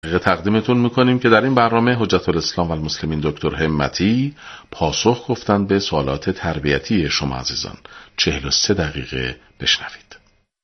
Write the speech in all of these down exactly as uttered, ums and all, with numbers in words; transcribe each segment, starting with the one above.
تقدیمتون میکنیم که در این برنامه حجت الاسلام و المسلمین دکتر همتی پاسخ گفتن به سوالات تربیتی شما عزیزان. چهل و سه دقیقه بشنوید.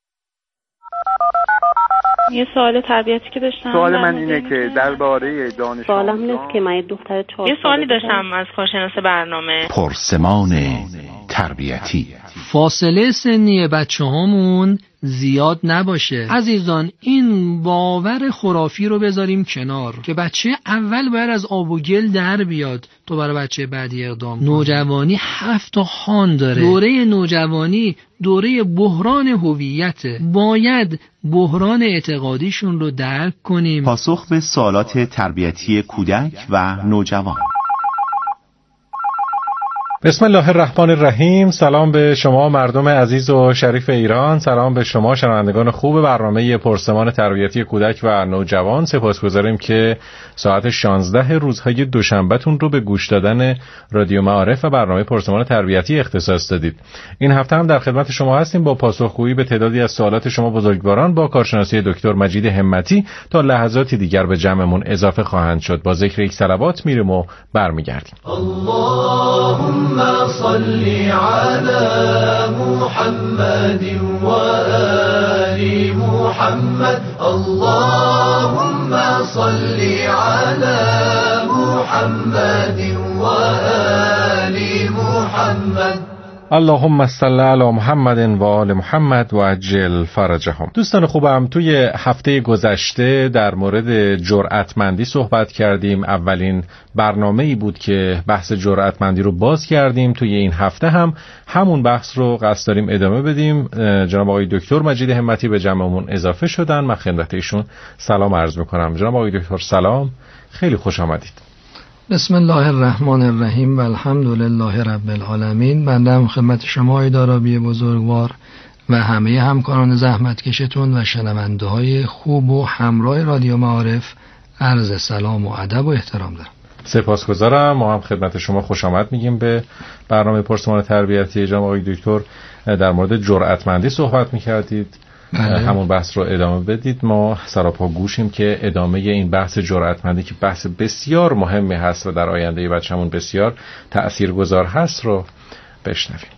یه سوال تربیتی که داشتم، سوال من اینه که درباره دانش سوالم اینه که من یه دختر چهار یه سوالی داشتم از کارشناس برنامه. پرسمان تربیتی. فاصله سنی بچه هامون زیاد نباشه. عزیزان، این باور خرافی رو بذاریم کنار که بچه اول باید از آب و گل در بیاد تو برای بچه بعدی اقدام. نوجوانی هفت تا خان داره. دوره نوجوانی دوره بحران هویته. باید بحران اعتقادیشون رو درک کنیم. پاسخ به سوالات تربیتی کودک و نوجوان. بسم الله الرحمن الرحیم. سلام به شما مردم عزیز و شریف ایران. سلام به شما شنوندگان خوب برنامه پرسمان تربیتی کودک و نوجوان. سپاسگزاریم که ساعت شانزده روزهای دوشنبهتون رو به گوش دادن رادیو معارف و برنامه پرسمان تربیتی اختصاص دادید. این هفته هم در خدمت شما هستیم با پاسخگویی به تعدادی از سوالات شما بزرگواران با کارشناسی دکتر مجید همتی. تا لحظاتی دیگر به جمعمون اضافه خواهند شد. با ذکر یک صلوات میریم و برمیگردیم. اللهم صل على محمد و آل محمد. اللهم صل على محمد و آل محمد. اللهم صل علی محمد و آل محمد و عجل فرجهم. دوستان خوبم، توی هفته گذشته در مورد جرأتمندی صحبت کردیم. اولین برنامه‌ای بود که بحث جرأتمندی رو باز کردیم. توی این هفته هم همون بحث رو قصد داریم ادامه بدیم. جناب آقای دکتر مجید همتی به جمعمون اضافه شدن. من خدمت ایشون سلام عرض می‌کنم. جناب آقای دکتر سلام، خیلی خوش آمدید. بسم الله الرحمن الرحیم و الحمدلله رب العالمین. بنده هم خدمت شما ای دارابی بزرگوار و همه همکاران زحمتکشتون و شنونده های خوب و همراه رادیو معارف عرض سلام و ادب و احترام دارم. سپاسگزارم. ما هم خدمت شما خوش آمد میگیم به برنامه پرسمان تربیتی. جناب آقای دکتر در مورد جرأتمندی صحبت میکردید. بله. همون بحث رو ادامه بدید. ما سراپا گوشیم که ادامه این بحث جرأتمندی که بحث بسیار مهمی هست و در آینده بچه‌مون بسیار تأثیرگذار هست رو بشنویم.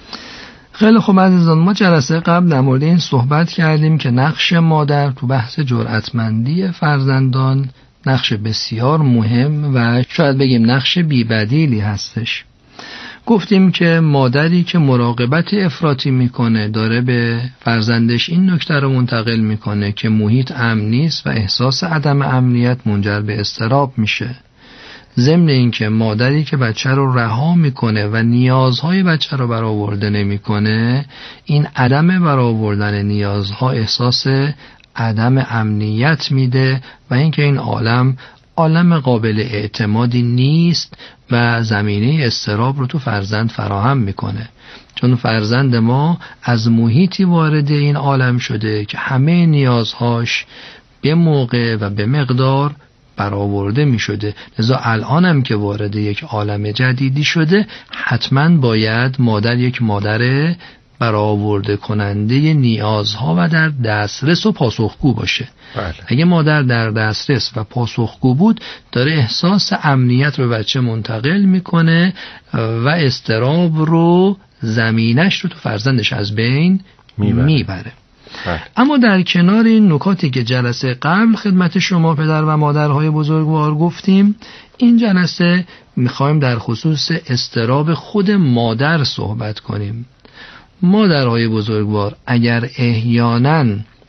خیلی خوب عزیزان، ما جلسه قبل در مورد این صحبت کردیم که نقش مادر تو بحث جرأتمندی فرزندان نقش بسیار مهم و شاید بگیم نقش بی‌بدیلی هستش. گفتیم که مادری که مراقبت افراطی میکنه داره به فرزندش این نکته رو منتقل میکنه که محیط امن نیست و احساس عدم امنیت منجر به اضطراب میشه. ضمن این که مادری که بچه رو رها میکنه و نیازهای بچه رو برآورده نمیکنه، این عدم برآوردن نیازها احساس عدم امنیت میده و اینکه این عالم عالم قابل اعتمادی نیست و زمینه اضطراب رو تو فرزند فراهم میکنه. چون فرزند ما از محیطی وارد این عالم شده که همه نیازهاش به موقع و به مقدار برآورده میشده. لذا الانم که وارد یک عالم جدیدی شده، حتما باید مادر یک مادر برآورده کننده نیازها و در دسترس و پاسخگو باشه. بله. اگه مادر در دسترس و پاسخگو بود، داره احساس امنیت رو بچه منتقل میکنه و اضطراب رو زمینش رو تو فرزندش از بین میبره, میبره. بله. اما در کنار این نکاتی که جلسه قبل خدمت شما پدر و مادرهای بزرگوار گفتیم، این جلسه میخوایم در خصوص اضطراب خود مادر صحبت کنیم. مادرهای بزرگوار، اگر احیانا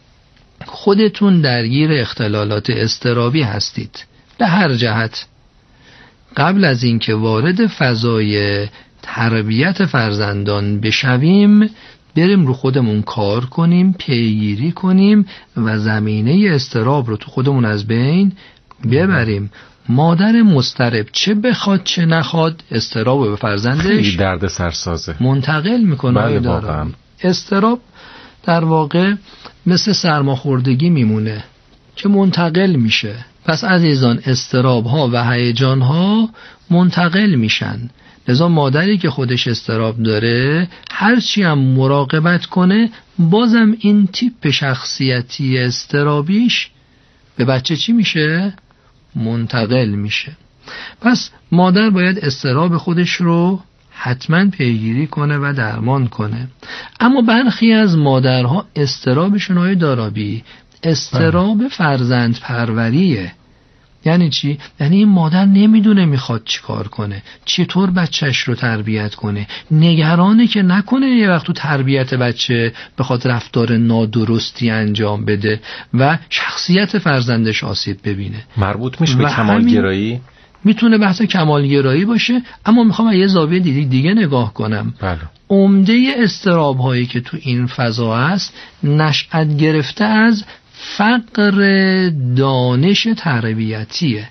خودتون درگیر اختلالات اضطرابی هستید به هر جهت، قبل از اینکه وارد فضای تربیت فرزندان بشویم، بریم رو خودمون کار کنیم، پیگیری کنیم و زمینه اضطراب رو تو خودمون از بین ببریم. مادر مضطرب چه بخواد چه نخواد اضطراب به فرزندش درد سرسازه منتقل میکنه. بله واقعا. اضطراب در واقع مثل سرماخوردگی میمونه که منتقل میشه. پس عزیزان، اضطراب ها و هیجان ها منتقل میشن. لذا مادری که خودش اضطراب داره هرچی هم مراقبت کنه، بازم این تیپ شخصیتی اضطرابیش به بچه چی میشه؟ منتقل میشه. پس مادر باید اضطراب خودش رو حتما پیگیری کنه و درمان کنه. اما برخی از مادرها اضطرابشون های دارابی اضطراب فرزند پروریه. یعنی چی؟ یعنی این مادر نمیدونه میخواد چی کار کنه، چطور بچهش رو تربیت کنه، نگرانه که نکنه یه وقت تو تربیت بچه بخواد رفتار نادرستی انجام بده و شخصیت فرزندش آسیب ببینه. مربوط میشه به کمالگرایی؟ میتونه بحث کمالگرایی باشه، اما میخوام یه زاویه دیگه, دیگه نگاه کنم. بله. عمده اضطراب هایی که تو این فضا هست نشأت گرفته از فقر دانش تربیتیه.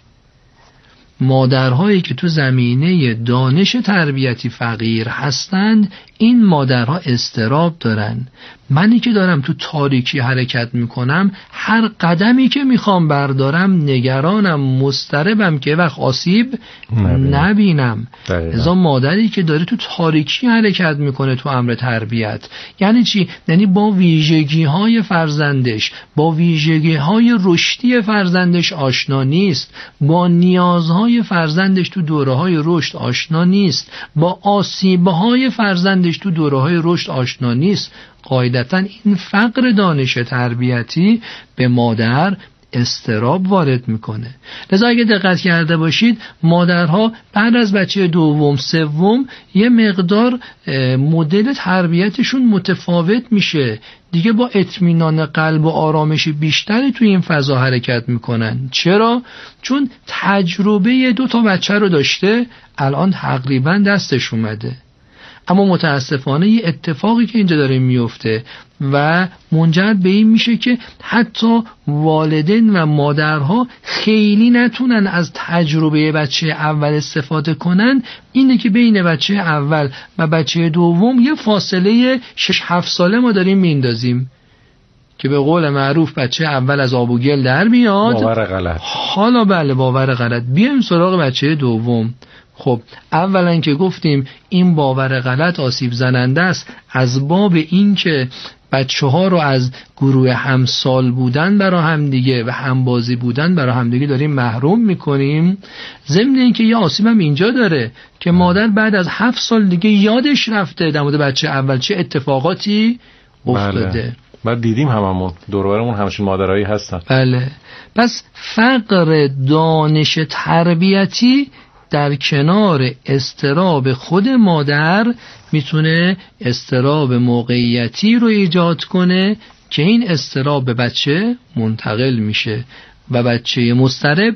مادرهایی که تو زمینه دانش تربیتی فقیر هستند، این مادرها اضطراب دارن. منی که دارم تو تاریکی حرکت میکنم، هر قدمی که میخوام بردارم نگرانم، مضطربم که وقت آسیب نبینم, نبینم. ازا مادری که داره تو تاریکی حرکت میکنه تو امر تربیت یعنی چی؟ یعنی با ویژگی های فرزندش، با ویژگی های رشدی فرزندش آشنا نیست، با نیازهای فرزندش تو دوره های رشد آشنا نیست، با آسیب های فرزندش تو دوره های رشد آشنا نیست. قاعدتاً این فقر دانش تربیتی به مادر اضطراب وارد میکنه. لذا اگه دقت کرده باشید مادرها بعد از بچه دوم سوم یه مقدار مدل تربیتشون متفاوت میشه دیگه، با اطمینان قلب و آرامش بیشتری توی این فضا حرکت میکنن. چرا؟ چون تجربه دو تا بچه رو داشته، الان تقریبا دستش اومده. اما متاسفانه یه اتفاقی که اینجا داره میفته و منجر به این میشه که حتی والدین و مادرها خیلی نتونن از تجربه بچه اول استفاده کنن، اینه که بین بچه اول و بچه دوم یه فاصله شش هفت ساله ما داریم میندازیم که به قول معروف بچه اول از آب و گل در بیاد. باور غلط. حالا بله باور غلط. بیایم سراغ بچه دوم. خب اولا که گفتیم این باور غلط آسیب زننده است، از باب این که بچه ها رو از گروه همسال بودن برای همدیگه و همبازی بودن برای همدیگه داریم محروم میکنیم. ضمن این که یه آسیب هم اینجا داره که مادر بعد از هفت سال دیگه یادش رفته در مورد بچه اول چه اتفاقاتی افتاده. بله. بعد دیدیم هممون دور و برمون همچین مادرایی هستن. بله. پس فقر دانش تربیتی در کنار اضطراب خود مادر میتونه اضطراب موقعیتی رو ایجاد کنه که این اضطراب به بچه منتقل میشه و بچه مضطرب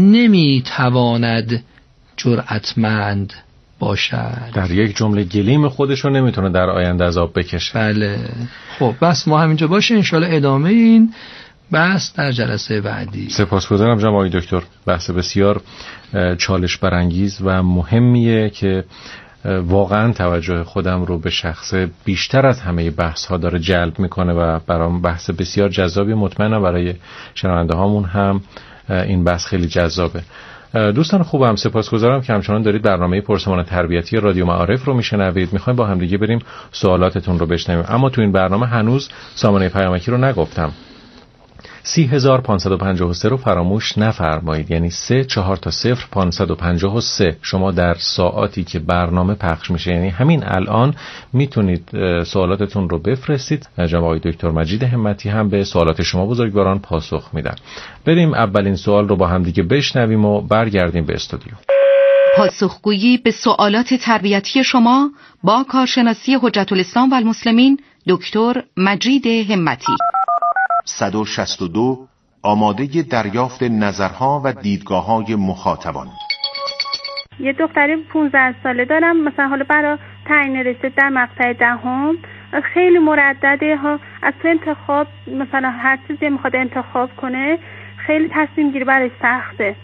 نمیتواند جرأتمند باشد. در یک جمله گلیم خودشو نمیتونه در آینده از آب بکشه. بله. خب بس ما همینجا باشه، انشالله ادامه این بحث در جلسه بعدی. سپاسگزارم جناب آقای دکتر. بحث بسیار چالش برانگیز و مهمیه که واقعا توجه خودم رو به شخص بیشتر از همه بحث ها داره جلب میکنه و برام بحث بسیار جذابی، مطمئنم برای شنونده هامون هم این بحث خیلی جذابه. دوستان خوبم، سپاسگزارم که همچنان دارید برنامه پرسمان تربیتی رادیو معارف رو میشنوید. میخوایم با هم دیگه بریم سوالاتتون رو بشنویم، اما تو این برنامه هنوز سامانه پیامکی رو نگفتم. سی هزار پانصد و پنجاه و سه رو فراموش نفرمایید، یعنی سه چهار تا صفر پانصد و پنجاه و سه. شما در ساعاتی که برنامه پخش میشه، یعنی همین الان، میتونید سوالاتتون رو بفرستید. جناب آقای دکتر مجید همتی هم به سوالات شما بزرگواران پاسخ میدن. بریم اولین سوال رو با هم دیگه بشنویم و برگردیم به استودیو. پاسخگویی به سوالات تربیتی شما با کارشناسی حجت الاسلام و المسلمین دکتر مجید همتی. صد و شصت و دو آماده دریافت نظرها و دیدگاه‌های مخاطبان. یه دختری پونزده ساله دارم، مثلا حالا برای تعیین رشته در مقطع دهم خیلی مردده ها، از تو انتخاب مثلا هر چیزی میخواد انتخاب کنه خیلی تصمیم گیری برای سخته،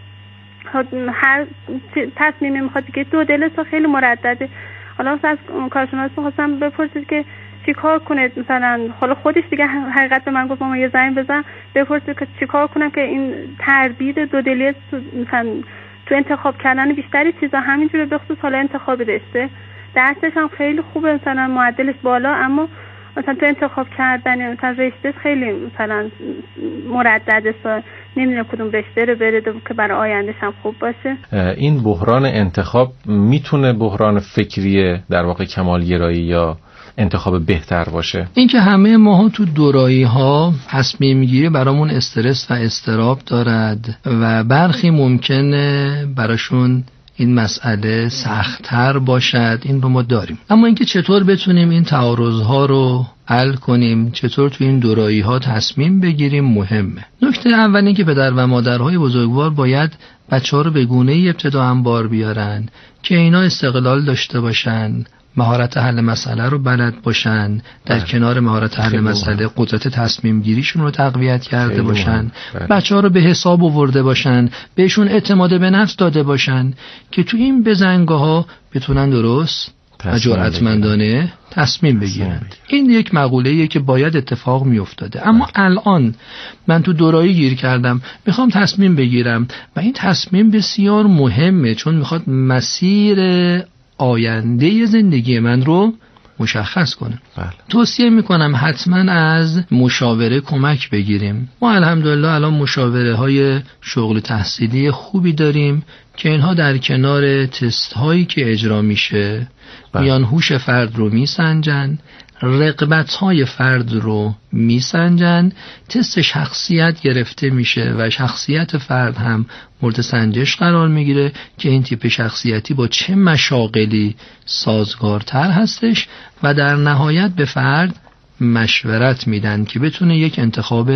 هر تصمیمی میخواد که دو دلش خیلی مردده. حالا مثلا از کارشناس میخواستم بپرسید که چی کار کنه، مثلا حالا خودش دیگه حقیقت به من گفت ماما یه زنگ بزن بپرسید که چی کار کنم که این تربیت دو دلی مثلا تو انتخاب کردن بیشتری چیزا همینجوری به خصوص حالا انتخاب رشته درسش هم خیلی خوبه، مثلا معدلش بالا، اما مثلا تو انتخاب کردن مثلا رشته خیلی مثلا مردده، سا نمیدونه کدوم رشته رو بره که برای آیندهش هم خوب باشه. این بحران انتخاب میتونه بحران فکری در واقع کمالگرایی یا انتخاب بهتر باشه؟ این که همه ماها تو دورایی ها تصمیم گیری برامون استرس و اضطراب دارد و برخی ممکنه براشون این مسئله سخت‌تر باشد، این رو ما داریم. اما اینکه چطور بتونیم این تعارض‌ها رو حل کنیم، چطور تو این دورایی‌ها تصمیم بگیریم مهمه. نکته اول این که پدر و مادرهای بزرگوار باید بچه‌ها رو به گونه‌ای ابتدا انبار بیارن که اینا استقلال داشته باشن، مهارت حل مسئله رو بلد باشن، در کنار مهارت حل مسئله قدرت تصمیم گیریشون رو تقویت کرده باشن، بچه‌ها رو به حساب آورده باشن، بهشون اعتماد به نفس داده باشن که تو این بزنگاه‌ها بتونن درست و جرأتمندانه تصمیم بگیرند. این یک مقوله‌ایه که باید اتفاق میافتاده. اما الان من تو دورایی گیر کردم، میخوام تصمیم بگیرم و این تصمیم بسیار مهمه چون میخواد مسیر آینده زندگی من رو مشخص کنه. بله. توصیه میکنم حتما از مشاوره کمک بگیریم. ما الحمدلله الان مشاوره های شغل تحصیلی خوبی داریم که اینها در کنار تست هایی که اجرا میشه بله. میان هوش فرد رو میسنجن، رغبت های فرد رو میسنجن، تست شخصیت گرفته میشه و شخصیت فرد هم مورد سنجش قرار میگیره که این تیپ شخصیتی با چه مشاغلی سازگارتر هستش و در نهایت به فرد مشورت میدن که بتونه یک انتخاب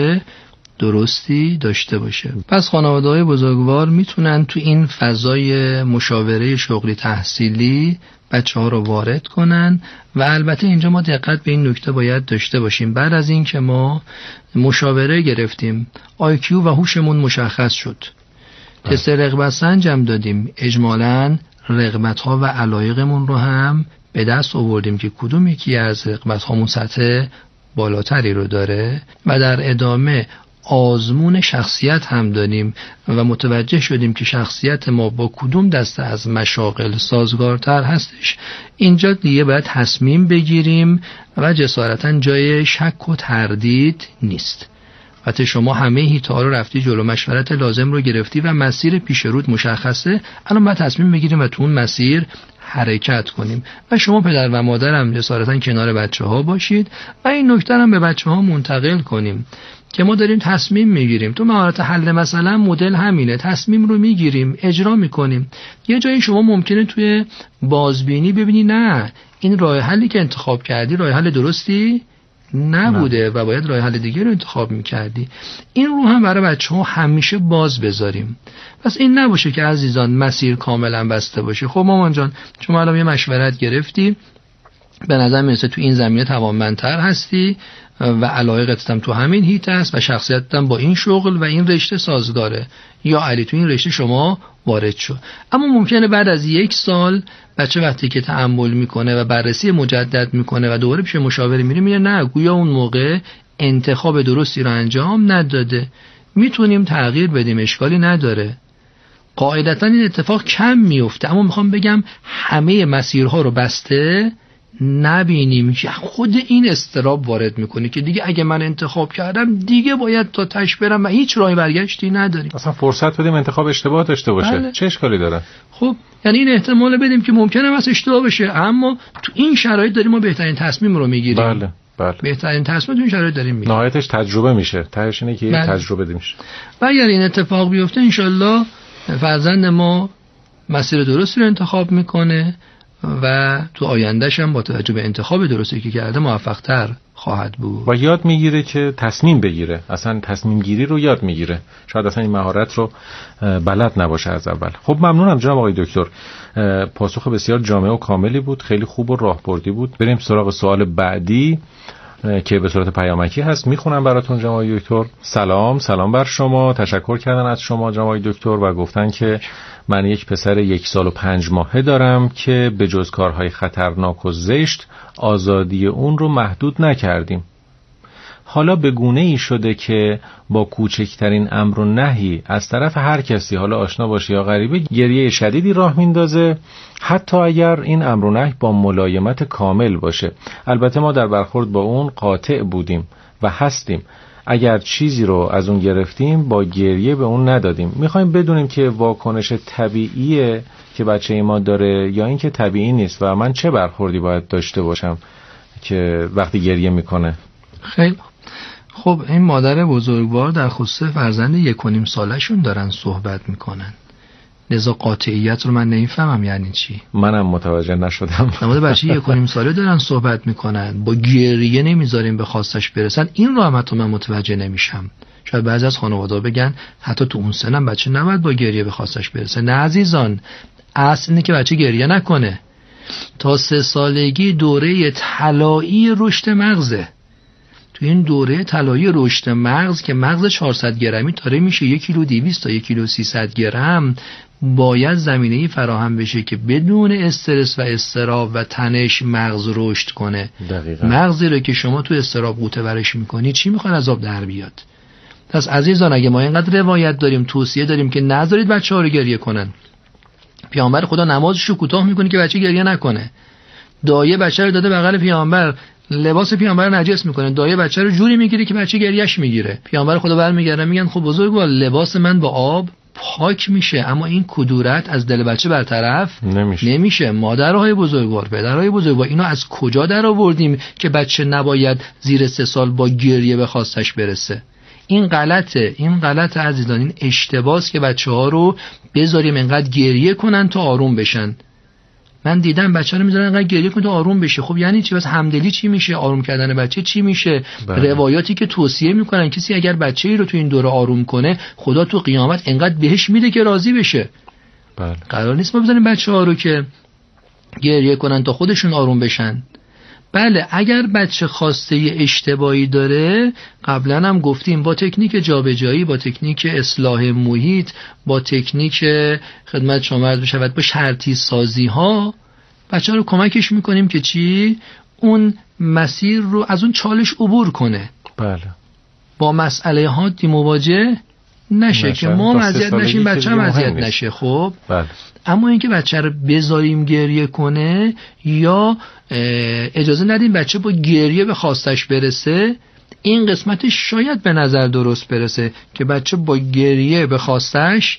درستی داشته باشه. پس خانواده‌های بزرگوار میتونن تو این فضای مشاوره شغلی تحصیلی بچه ها رو وارد کنن و البته اینجا ما دقت به این نکته باید داشته باشیم. بعد از این که ما مشاوره گرفتیم، آی کیو و هوشمون مشخص شد، تست رغبت سنج هم دادیم، اجمالاً رغبت ها و علایقمون رو هم به دست آوردیم که کدوم یکی از رغبت هامون سطح بالاتری رو داره و در ادامه آزمون شخصیت هم داریم و متوجه شدیم که شخصیت ما با کدوم دسته از مشاغل سازگارتر هستش. اینجا دیگه باید تصمیم بگیریم و جسارتاً جای شک و تردید نیست. وقتی شما همه هیتا رو رفتی جلو، مشورت لازم رو گرفتی و مسیر پیش رود مشخصه، الان باید تصمیم بگیریم و تو اون مسیر حرکت کنیم و شما پدر و مادر هم جسارتاً کنار بچه ها باشید و این نکته هم به بچه ها منتقل کنیم که ما داریم تصمیم میگیریم. تو مهارت حل مثلا مدل همینه، تصمیم رو میگیریم، اجرا میکنیم. یه جایی شما ممکنه توی بازبینی ببینی نه این راه حلی که انتخاب کردی راه حل درستی نبوده نه. و باید راه حل دیگه رو انتخاب میکردی. این رو هم برای بچه ها همیشه باز بذاریم. پس این نباشه که عزیزان مسیر کاملا بسته باشه. خب مامان جان شما الان یه مشورت گرفتی، به نظر میرسه تو این زمینه توانمندتر هستی و علایقت هم تو همین هیت است و شخصیتت هم با این شغل و این رشته سازگاره، یا علی تو این رشته شما وارد شو. اما ممکنه بعد از یک سال بچه وقتی که تأمل میکنه و بررسی مجدد میکنه و دوباره پیش مشاور میره میره نه گویا اون موقع انتخاب درستی رو انجام نداده. میتونیم تغییر بدیم، اشکالی نداره. قاعدتا این اتفاق کم میفته، اما میخوام بگم همه مسیرها رو بسته نبینیم که خود این استراب وارد میکنه که دیگه اگه من انتخاب کردم دیگه باید تا تش برم و هیچ راه برگشتی نداریم. اصلا فرصت بدیم انتخاب اشتباه داشته باشه. بله. چه اشکالی داره؟ خب یعنی این احتمال بدیم که ممکنه واسه اشتباه بشه، اما تو این شرایط داریم ما بهترین تصمیم رو میگیریم. بله بله. بهترین تصمیم تو این شرایط داریم میگیریم. نهایتش تجربه میشه. تهش اینه که بله. تجربه میشه. و اگر این اتفاق بیفته ان شاءالله فرزند ما مسیر درستی رو انتخاب میکنه و تو آیندهش هم با توجه به انتخاب درستی که کرده موفق‌تر خواهد بود و یاد میگیره که تصمیم بگیره. اصلا تصمیم گیری رو یاد میگیره. شاید اصلا این مهارت رو بلد نباشه از اول. خب ممنونم جناب آقای دکتر، پاسخ بسیار جامع و کاملی بود، خیلی خوب و راهبردی بود. بریم سراغ سوال بعدی که به صورت پیامکی هست، میخونم براتون جناب آقای دکتر. سلام سلام بر شما، تشکر کردن از شما جناب آقای دکتر و گفتن که من یک پسر یک سال و پنج ماهه دارم که به جز کارهای خطرناک و زشت آزادی اون رو محدود نکردیم. حالا به گونه‌ای شده که با کوچکترین امر و نهی از طرف هر کسی، حالا آشنا باشه یا غریبه، گریه شدیدی راه میندازه، حتی اگر این امر و نهی با ملایمت کامل باشه. البته ما در برخورد با اون قاطع بودیم و هستیم. اگر چیزی رو از اون گرفتیم با گریه به اون ندادیم. میخوایم بدونیم که واکنش طبیعیه که بچه ما داره یا این که طبیعی نیست و من چه برخوردی باید داشته باشم که وقتی گریه میکنه. خیلی خب، این مادر بزرگوار در خصوص فرزند یک و نیم سالشون دارن صحبت میکنن. لذا قاطعیت رو من نمیفهمم یعنی چی. منم متوجه نشدم. در مورد بچه یک و نیم ساله دارن صحبت میکنن، با گریه نمیذاریم به خواستش برسن. این رو هم حتی من متوجه نمیشم. شاید بعضی از خانواده بگن حتی تو اون سنم بچه نباید با گریه به خواستش برسه. نه عزیزان، اصل اینه که بچه گریه نکنه. تا سه سالگی دوره طلایی رشد مغزه. تو این دوره طلایی رشد مغز که مغز چهارصد گرمی داره میشه یک کیلو دویست تا یک کیلو سیصد گرم، باید زمینه‌ای فراهم بشه که بدون استرس و اضطراب و تنش مغز رشد کنه. دقیقاً. مغزی رو که شما تو اضطراب قوطه ورش میکنی چی میخواد از آب در بیاد؟ پس عزیزان، اگه ما اینقدر روایت داریم، توصیه داریم که نذارید بچه‌ها رو گریه کنن، پیامبر خدا نمازش رو کوتاه میکنه که بچه گریه نکنه. دایه بچه رو داده بغل پیامبر، لباس پیامبر رو نجس میکنه، دایه بچه رو جوری میگیره که بچه گریهش میگیره. پیامبر خدا برمیگردن میگن خب بزرگوار، لباس من با آب پاک میشه اما این کدورت از دل بچه برطرف نمیشه. نمیشه. مادرهای بزرگوار، پدرهای بزرگوار، اینا از کجا در آوردیم که بچه نباید زیر سه سال با گریه به خواستش برسه؟ این غلطه، این غلطه عزیزان، این اشتباهه که بچه‌ها رو بذاریم انقدر گریه کنن تا آروم بشن. من دیدم بچه رو میذارن انقدر گریه کنه تا آروم بشه. خب یعنی چی؟ بس همدلی چی میشه؟ آروم کردن بچه چی میشه؟ بله. روایاتی که توصیه میکنن کسی اگر بچه‌ای رو تو این دوره آروم کنه، خدا تو قیامت انقدر بهش میده که راضی بشه. بله. قرار نیست ما بذاریم بچه‌ها رو که گریه کنن تا خودشون آروم بشن. بله، اگر بچه خواسته اشتباهی داره، قبلا هم گفتیم با تکنیک جابجایی، با تکنیک اصلاح محیط، با تکنیک خدمت شما عرض بشود با شرطی سازی ها بچه رو کمکش میکنیم که چی؟ اون مسیر رو از اون چالش عبور کنه. بله. با مسئله ها دی مواجه نشه, نشه. که ما اذیت نشیم، بچه هم اذیت نشه. خب بله. اما اینکه بچه رو بذاریم گریه کنه یا اجازه ندیم بچه با گریه به خواستش برسه، این قسمتش شاید به نظر درست برسه که بچه با گریه به خواستش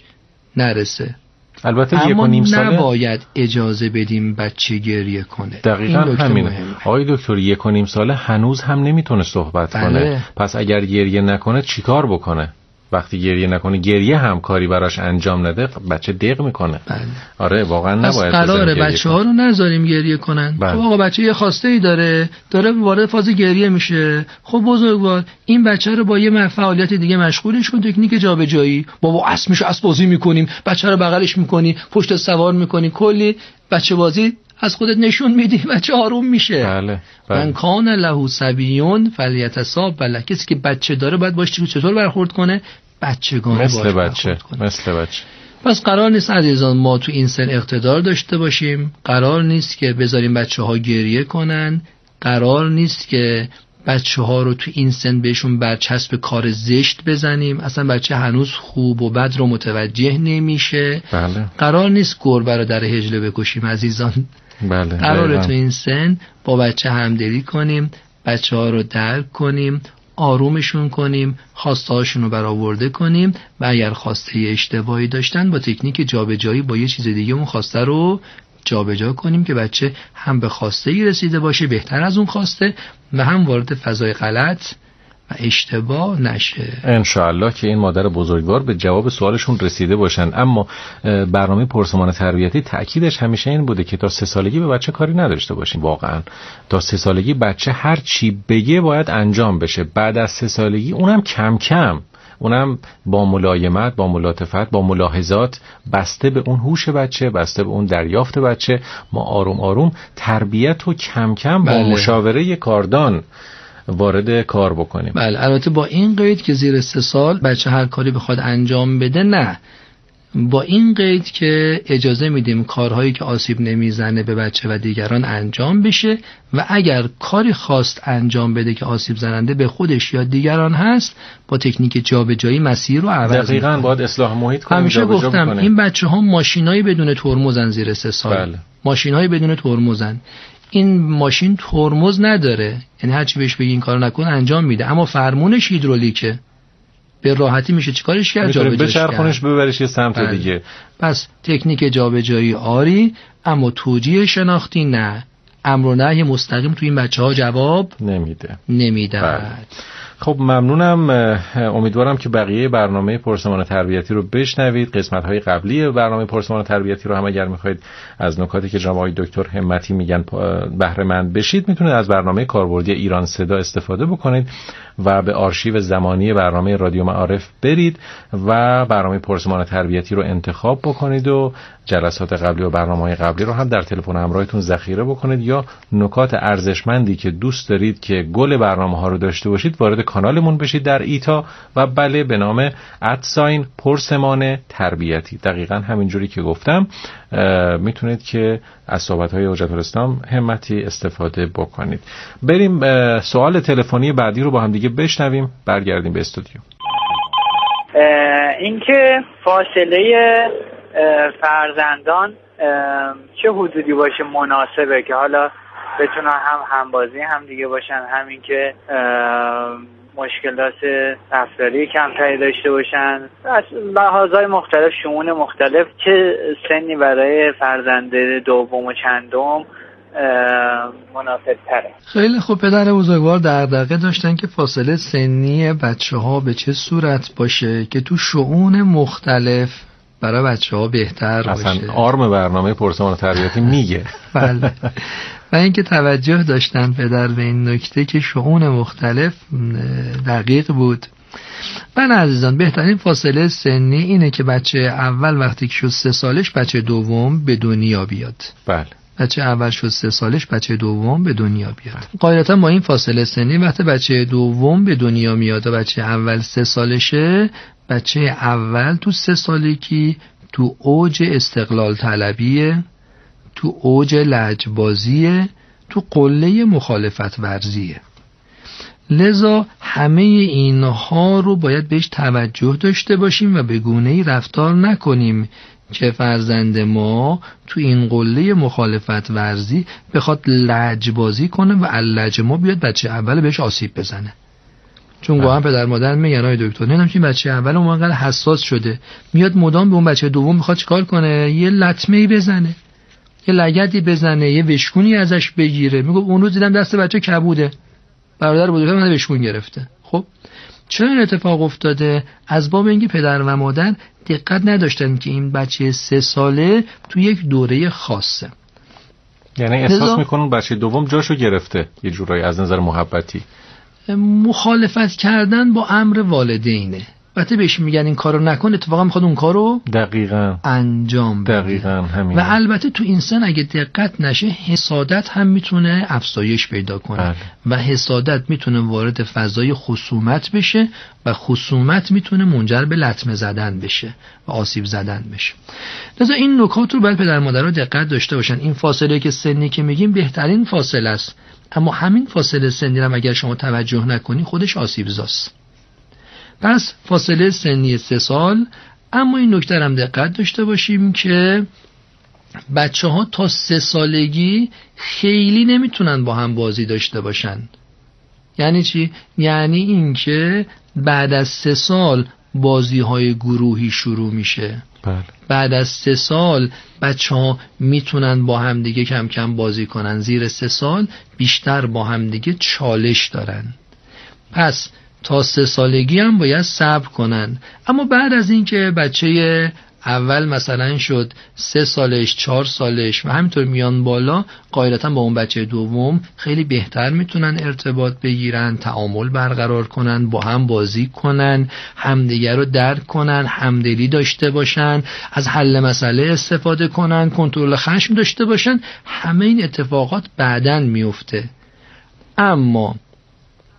نرسه. البته یک و نیم ساله نباید اجازه بدیم بچه گریه کنه. دقیقاً همینه. آقای دکتر، یک و نیم ساله هنوز هم نمیتونه صحبت بله. کنه. پس اگر گریه نکنه چیکار بکنه؟ وقتی گریه نکنه، گریه هم کاری براش انجام نده، بچه دق میکنه. بله. آره واقعا نباید. پس قراره بچه ها رو نذاریم گریه کنن. بله. خب آقا بچه یه خواسته ای داره، داره وارد فاز گریه میشه. خب بزرگوار این بچه رو با یه فعالیت دیگه مشغولش کن، تکنیک جابجایی. بابا اسب میشه، اسب بازی میکنیم، بچه رو بغلش میکنی، پشت سوار میکنی، کلی بچه بازی از خودت نشون میدی، بچه آروم میشه. بله. بله. من کان له صبیون فلیتصاب بله. کسی که بچه داره باید باش چطور برخورد کنه؟ بچگانه مثل بچه مثل بچه. پس قرار نیست عزیزان ما تو این سن اقتدار داشته باشیم، قرار نیست که بذاریم بچه ها گریه کنن، قرار نیست که بچه ها رو تو این سن بهشون برچسب کار زشت بزنیم. اصلا بچه هنوز خوب و بد رو متوجه نمیشه. بله. قرار نیست گربه رو در حجله بکشیم عزیزان. بله. قراره تو این سن با بچه همدلی کنیم، بچه ها رو درک کنیم، آرومشون کنیم، خواسته هاشون رو برآورده کنیم و اگر خواسته اشتباهی داشتن با تکنیک جابجایی با یه چیز دیگه اون خواسته رو جابجا کنیم که بچه هم به خواسته‌ای رسیده باشه بهتر از اون خواسته و هم وارد فضای غلط و اشتباه نشه. انشاءالله که این مادر بزرگوار به جواب سوالشون رسیده باشن. اما برنامه پرسمان تربیتی تأکیدش همیشه این بوده که تا سه سالگی به بچه کاری نداشته باشیم. واقعا تا سه سالگی بچه هر چی بگه باید انجام بشه. بعد از سه سالگی اونم کم کم، اونم با ملایمت، با ملاطفت، با ملاحظات، بسته به اون هوش بچه، بسته به اون دریافت بچه، ما آروم آروم تربیت رو کم کم با بله. مشاوره کاردان وارد کار بکنیم. بله، البته با این قید که زیر سه سال بچه هر کاری بخواد انجام بده نه. با این قید که اجازه میدیم کارهایی که آسیب نمیزنه به بچه و دیگران انجام بشه و اگر کاری خواست انجام بده که آسیب زننده به خودش یا دیگران هست با تکنیک جابجایی مسیر رو عوض می‌کنه. دقیقاً باید اصلاح محیط کنیم. همیشه گفتم این بچه‌ها ماشینایی بدون ترمزن زیر سه سال. بله. ماشینایی بدون ترمزن. این ماشین ترمز نداره، یعنی هر چی بهش بگی این کارو نکن انجام میده، اما فرمونش هیدرولیکه، به راحتی میشه چیکارش کرد؟ جابجاش کرد، بچرخونش ببرش یه سمت بله. دیگه. پس تکنیک جابجایی آری، اما توجیه شناختی نه. امر و نهی مستقیم تو این بچه‌ها جواب نمیده نمیده بله. خب ممنونم. امیدوارم که بقیه برنامه پرسمان تربیتی رو بشنوید. قسمت‌های قبلی برنامه پرسمان تربیتی رو هم اگر می‌خواید از نکاتی که جناب آقای دکتر همتی میگن بهره مند بشید، میتونید از برنامه کاربردی ایران صدا استفاده بکنید و به آرشیو زمانی برنامه رادیو معارف برید و برنامه پرسمان تربیتی رو انتخاب بکنید و جلسات قبلی و برنامه‌های قبلی رو هم در تلفن همراهتون ذخیره بکنید، یا نکات ارزشمندی که دوست دارید که گل برنامه‌ها رو داشته باشید وارد کانالمون بشید در ایتا و بله به نام ادساین پرسمان تربیتی. دقیقاً همینجوری که گفتم میتونید که از صحبت‌های حجت الاسلام همتی استفاده بکنید. بریم سوال تلفنی بعدی رو با هم دیگه بشنویم، برگردیم به استودیو. اینکه فاصله فرزندان چه حدودی باشه مناسبه که حالا بتونن هم همبازی هم دیگه باشن، همین که مشکلات رفتاری کمتری داشته باشن، از لحاظهای مختلف شؤون مختلف، چه سنی برای فرزند دوم و چندم مناسب تره؟ خیلی خوب. پدر بزرگوار دغدغه داشتن که فاصله سنی بچه ها به چه صورت باشه که تو شؤون مختلف برای بچه ها بهتر باشه. اصلا آرم برنامه پرسمان تربیتی میگه. بله. و اینکه توجه داشتن پدر به این نکته که شؤون مختلف دقیق بود. بله عزیزان، بهترین فاصله سنی اینه که بچه اول وقتی که شد سه سالش بچه دوم به دنیا بیاد. بله. بچه اول شد سه سالش بچه دوم به دنیا بیاد. قاعدتا با این فاصله سنی وقتی بچه دوم به دنیا میاد و بچه اول سه سالشه، بچه اول تو سه سالگی تو اوج استقلال طلبیه، تو اوج لجبازیه، تو قله مخالفت ورزیه. لذا همه اینها رو باید بهش توجه داشته باشیم و به گونه‌ای رفتار نکنیم که فرزند ما تو این قله مخالفت ورزی بخواد لجبازی کنه و اللج ما بیاد بچه اول بهش آسیب بزنه. چون گاهی پدر مادر میگن آی دکتر نمیدونم که بچه اول اون انقدر حساس شده، میاد مدام به اون بچه دوم میخواد چیکار کنه؟ یه لطمه‌ای بزنه، یه لگدی بزنه، یه وشکونی ازش بگیره. میگه اون روز دیدم دست بچه کبوده، برادر بزرگم من وشکون گرفته. خب چرا این اتفاق افتاده؟ از باب اینکه پدر و مادر دقت نداشتن که این بچه سه ساله تو یک دوره خاصه. یعنی احساس میکنن بچه دوم جاشو گرفته یه جورایی از نظر محبتی. مخالفت کردن با امر والدینه. وقتی بهش میگن این کارو نکن، اتفاقا میخواد اون کارو دقیقاً انجام بده. دقیقاً همین. و البته تو این سن اگه دقت نشه حسادت هم میتونه افزایش پیدا کنه. بله. و حسادت میتونه وارد فضای خصومت بشه و خصومت میتونه منجر به لطمه زدن بشه و آسیب زدن بشه. لذا این نکات رو باید پدر مادرها دقت داشته باشن. این فاصله که سنی که میگیم بهترین فاصله است، اما همین فاصله سنی رو اگر شما توجه نکنی خودش آسیب زاست. پس فاصله سنی سه سال. اما این نکته هم دقت داشته باشیم که بچه ها تا سه سالگی خیلی نمیتونن با هم بازی داشته باشن. یعنی چی؟ یعنی این که بعد از سه سال بازی های گروهی شروع میشه. بله. بعد از سه سال بچه ها میتونن با هم دیگه کم کم بازی کنن. زیر سه سال بیشتر با هم دیگه چالش دارن. پس تا سه سالگی هم باید صبر کنن. اما بعد از اینکه بچه اول مثلا شد سه سالش، چهار سالش و همینطور میان بالا، قاعدتا با اون بچه دوم خیلی بهتر میتونن ارتباط بگیرن، تعامل برقرار کنن، با هم بازی کنن، همدیگر رو درک کنن، همدلی داشته باشن، از حل مسئله استفاده کنن، کنترل خشم داشته باشن. همه این اتفاقات بعداً میفته. اما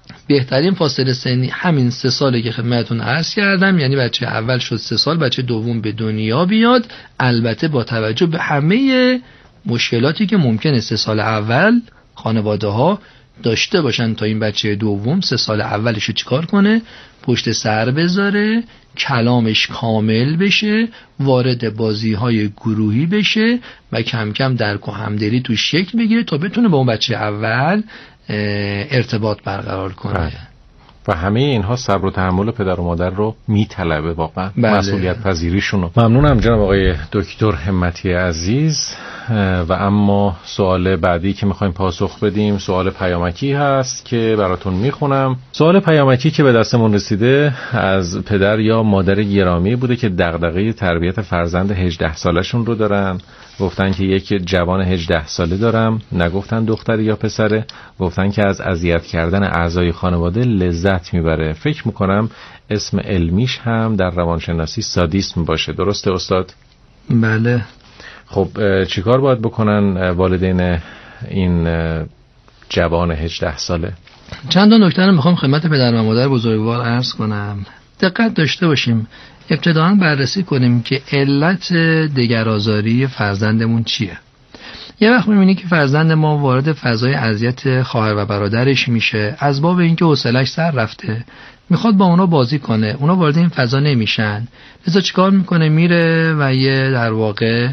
بهترین فاصله سنی همین سه ساله که خدمتتون عرض کردم، یعنی بچه اول شد سه سال، بچه دوم به دنیا بیاد، البته با توجه به همه مشکلاتی که ممکنه سه سال اول خانواده ها داشته باشن تا این بچه دوم سه سال اولش رو چیکار کنه؟ پشت سر بذاره، کلامش کامل بشه، وارد بازی های گروهی بشه و کم کم درک و همدلی تو شکل بگیره تا بتونه با اون بچه اول ارتباط برقرار کنه. بله. و همه اینها صبر و تحمل پدر و مادر رو میطلبه واقعا. بله. مسئولیت پذیریشون رو. ممنونم جناب آقای دکتر همتی عزیز. و اما سوال بعدی که میخوایم پاسخ بدیم سوال پیامکی هست که براتون میخونم. سوال پیامکی که به دستمون رسیده از پدر یا مادر گرامی بوده که دغدغه تربیت فرزند هجده سالشون رو دارن. گفتن که یک جوان هجده ساله دارم، نگفتن دختری یا پسره، گفتن که از اذیت کردن اعضای خانواده لذت میبره. فکر میکنم اسم علمیش هم در روانشناسی سادیسم باشه. درسته استاد؟ بله. خب چیکار باید بکنن والدین این جوان هجده ساله؟ چند تا نکته رو میخوام خدمت پدر و مادر بزرگوار عرض کنم. دقت داشته باشیم. ابتداً بررسی کنیم که علت دگرآزاری فرزندمون چیه. یه وقت می‌بینی که فرزند ما وارد فضای اذیت خواهر و برادرش میشه از باب اینکه حوصله‌اش سر رفته، میخواد با اونا بازی کنه، اونا وارد این فضا نمیشن، لذا چیکار میکنه؟ میره و یه در واقع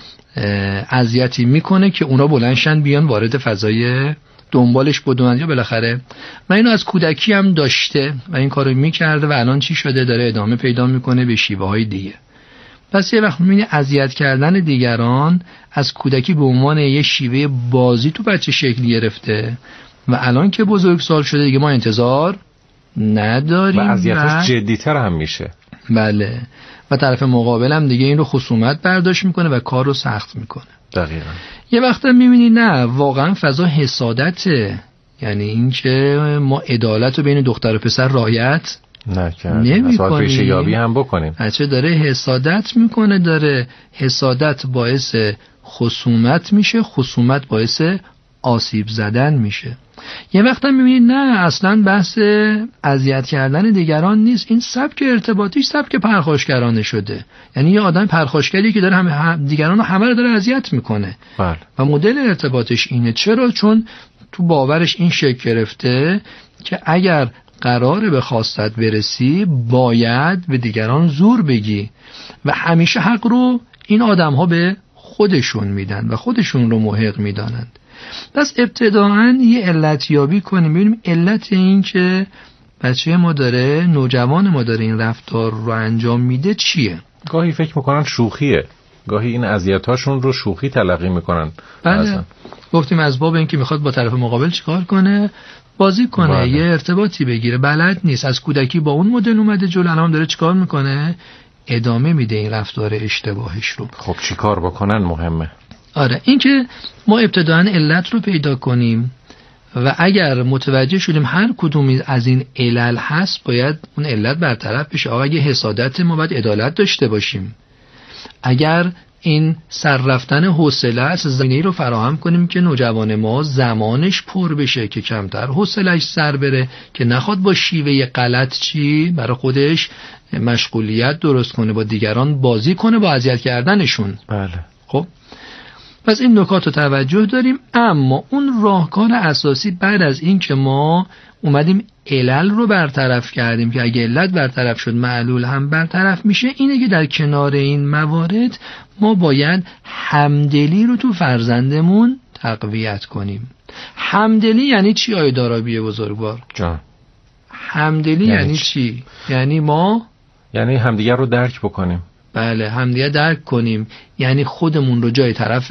اذیتی میکنه که اونا بلندشن بیان وارد فضای دنبالش بدونن. یا بالاخره من اینو از کودکی هم داشته و این کارو میکرده و الان چی شده؟ داره ادامه پیدا میکنه به شیوه های دیگه. پس یه وقت میبینی اذیت کردن دیگران از کودکی به عنوان یه شیوه بازی تو بچه شکل گرفته و الان که بزرگسال شده دیگه ما انتظار نداریم و اذیتش جدی‌تر هم میشه. بله. و طرف مقابل هم دیگه این رو خصومت برداشت میکنه و کار رو سخت میکنه. دقیقاً. یه وقت هم میبینی نه واقعا فضا حسادته، یعنی این که ما عدالت رو بین دختر و پسر رعایت نکنیم، اصلا ریشه یابی هم بکنیم. بچه داره حسادت میکنه، داره حسادت باعث خصومت میشه، خصومت باعث آسیب زدن میشه. یه وقت هم میبینید نه اصلا بحث اذیت کردن دیگران نیست، این سبک ارتباطیش سبک پرخاشگرانه شده. یعنی یه آدم پرخاشگری که داره همه دیگران رو همه رو داره اذیت میکنه. بله. و مدل ارتباطش اینه. چرا؟ چون تو باورش این شکل گرفته که اگر قراره به خواستت برسی باید به دیگران زور بگی و همیشه حق رو این آدم ها به خودشون میدن و خودشون رو محق میدانند. پس ابتداعاً یه علت یابی کنیم، ببینیم علت این که بچه ما داره، نوجوان ما داره این رفتار رو انجام میده چیه. گاهی فکر میکنن شوخیه، گاهی این اذیتاشون رو شوخی تلقی میکنن. بله. گفتیم از باب این که میخواد با طرف مقابل چیکار کنه؟ بازی کنه. بله. یه ارتباطی بگیره. بلد نیست، از کودکی با اون مدل اومده جلو، الان داره چیکار میکنه؟ ادامه میده این رفتار اشتباهش رو. خب چیکار بکنن مهمه. آره، این که ما ابتداً علت رو پیدا کنیم و اگر متوجه شدیم هر کدومی از این علل هست باید اون علت برطرف بشه. آقا اگه حسادت ما باید عدالت داشته باشیم. اگر این سر رفتن حوصله است زمینه‌ای رو فراهم کنیم که نوجوان ما زمانش پر بشه که کمتر حوصله‌اش سر بره، که نخواد با شیوه غلط چی برای خودش مشغولیت درست کنه، با دیگران بازی کنه با اذیت کردنشون. بله. خب پس این نکات رو توجه داریم. اما اون راهکار اساسی بعد از این که ما اومدیم علل رو برطرف کردیم که اگه علت برطرف شد معلول هم برطرف میشه، اینه که در کنار این موارد ما باید همدلی رو تو فرزندمون تقویت کنیم. همدلی یعنی چی آقای دارابی بزرگوار جان؟ همدلی یعنی, یعنی چی؟ یعنی ما یعنی همدیگر رو درک بکنیم. بله، همدیگر درک کنیم، یعنی خودمون رو جای طرف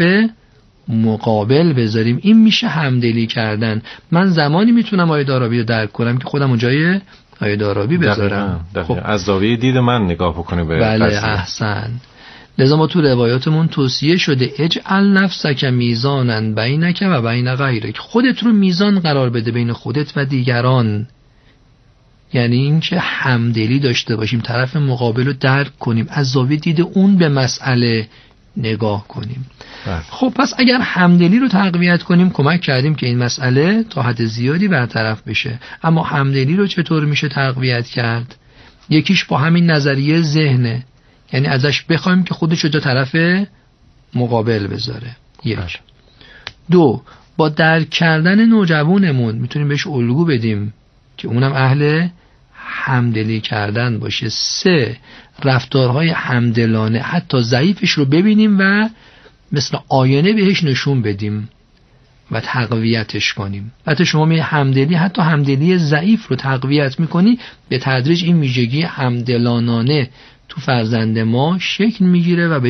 مقابل بذاریم. این میشه همدلی کردن. من زمانی میتونم آقای دارابی رو درک کنم که خودم رو جای آقای دارابی بذارم. خب از زاویه دید من نگاه بکنیم به بله قضیه. احسن. لذا ما تو روایاتمون توصیه شده اجعل نفسک میزانا بینک و بین غیرک، خودت رو میزان قرار بده بین خودت و دیگران. یعنی این که همدلی داشته باشیم، طرف مقابل رو درک کنیم، از زاویه دید اون به مسئله نگاه کنیم. خب پس اگر همدلی رو تقویت کنیم کمک کردیم که این مسئله تا حد زیادی برطرف بشه. اما همدلی رو چطور میشه تقویت کرد؟ یکیش با همین نظریه ذهنه، یعنی ازش بخوایم که خودش رو تا طرف مقابل بذاره. یک. دو، با درک کردن نوجوانمون میتونیم بهش الگو بدیم که اونم اهل همدلی کردن باشه. سه، رفتارهای همدلانه حتی ضعیفش رو ببینیم و مثل آینه بهش نشون بدیم و تقویتش کنیم. حتی شما می همدلی حتی همدلی ضعیف رو تقویت میکنی، به تدریج این ویژگی همدلانانه تو فرزند ما شکل میگیره و به